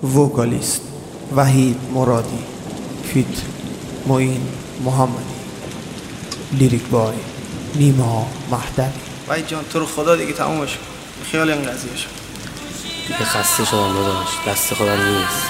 وکالیست وحید مرادی، فیت معین محمدی، لیریک بای نیما مهدوی. وحید جان تو رو خدا دیگه تمومش کن، خیال این قضیه شد دیگه. خسته شدم داداش، دست خودم نیست.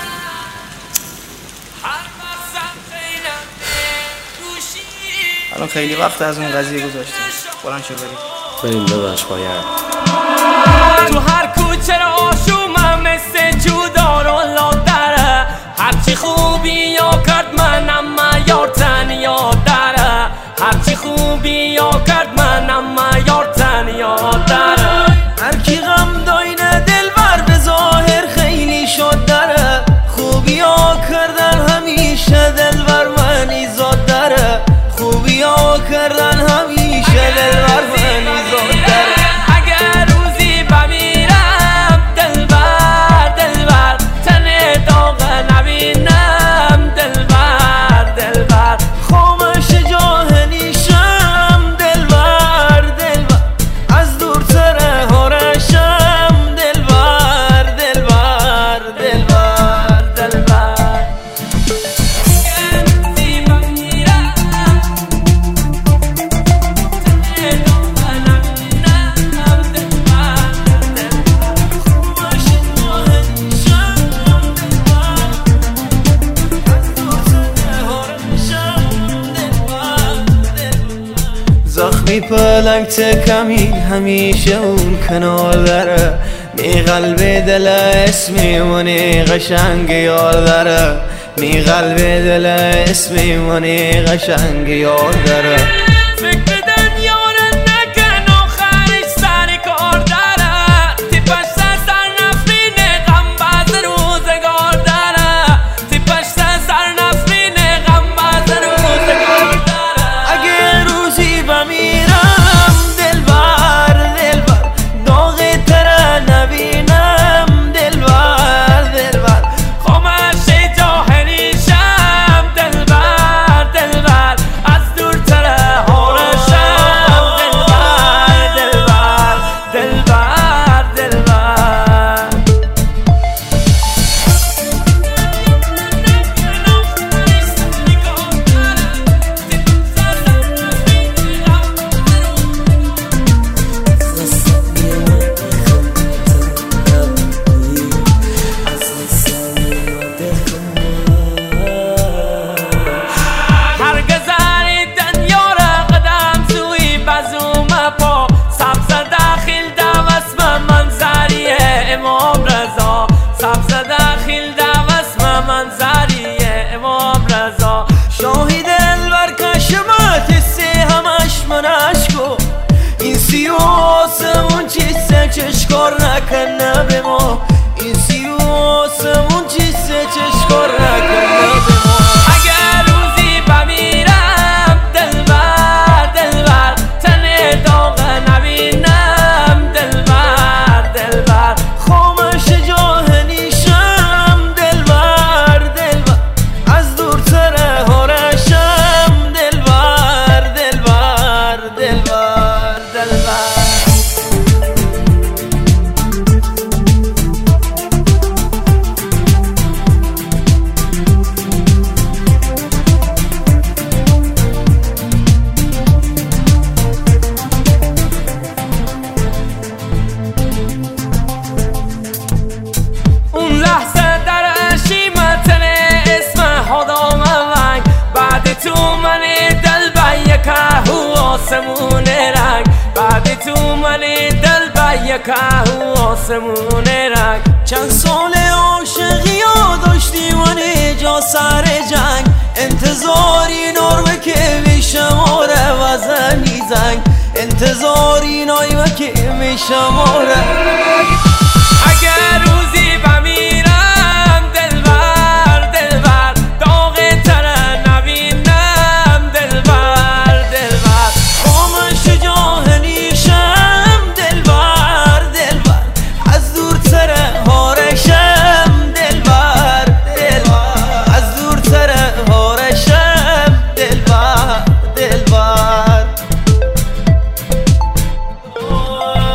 الان خیلی وقت از اون قضیه گذاشتیم، بلند شو بریم داداش. باید تو هر کوچه را آشومم مثل جودار و لادره، هرچی خوبی یا کرد منم یار تنیا داره، هرچی خوبی یا کرد منم یار تنیا داره. هرکی غم داینه دلبر به ظاهر خیلی شد داره، خوبی ها کردن همیشه دلبر منی زاد داره، خوبی ها کردن همیشه دلبر منی زاد داره. اگر روزی بمیرم دلبر دلبر تن داغ نبینم، دلبر دلبر خاموش جاه نیشم، دلبر دلبر از دورتر هارشم، دلبر دلبر دلبر دلبر. زخمی پلنگ تکمی همیشه اون کنار داره، می قلب دل اسمی منی قشنگ یار داره، می قلب دل اسمی منی قشنگ یار داره. فکر بدن یارن نکن آخرش سر کار داره، تیپش سر نفرین غم بعد روزگار داره، تیپش سر نفرین غم بعد روزگار داره. اگه روزی بمیرم دلبر دلبر داغ تر نبینم، دلبر دلبر خاموش جاهلیشم، دلبر دلبر از دورتر هارشم، دلبر دلبر دلبر دلبر. شاهی دلبر کشمات سی همش منش کو، این سی و آسمون چیسه چشکار نکنه به ما، این سی و آسمون چیسه چشکار نکنه به ما. اگر روزی بمیرم دلبر دلبر تن داغ نبینم، دلبر دلبر خاموش جاه نیشم، دلبر دلبر از دورتر هارشم، دلبر دلبر دلبر دلبر. اون لحظه در شیمتن اسم خدا من، بعد تو من دل به یکهو آسمون رنگ، بعد تو من دل به یکهو آسمون رنگ. چند سال عاشقی ها داشتی من جا سر جنگ، انتظاری نار که میشماره وزنی زنگ، انتظاری نای که میشماره